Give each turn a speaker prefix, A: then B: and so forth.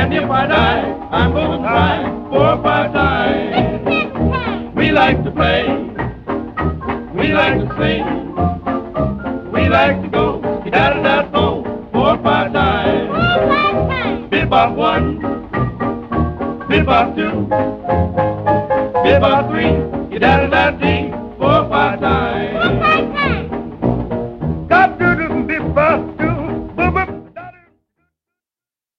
A: And if I die, I'm gonna try 4 or 5 times. We like to play, we like to sing, we like to go, da-da-da-bo, 4 or 5 times. Bebop 1, bebop 2, bebop 3, da-da-da-ding.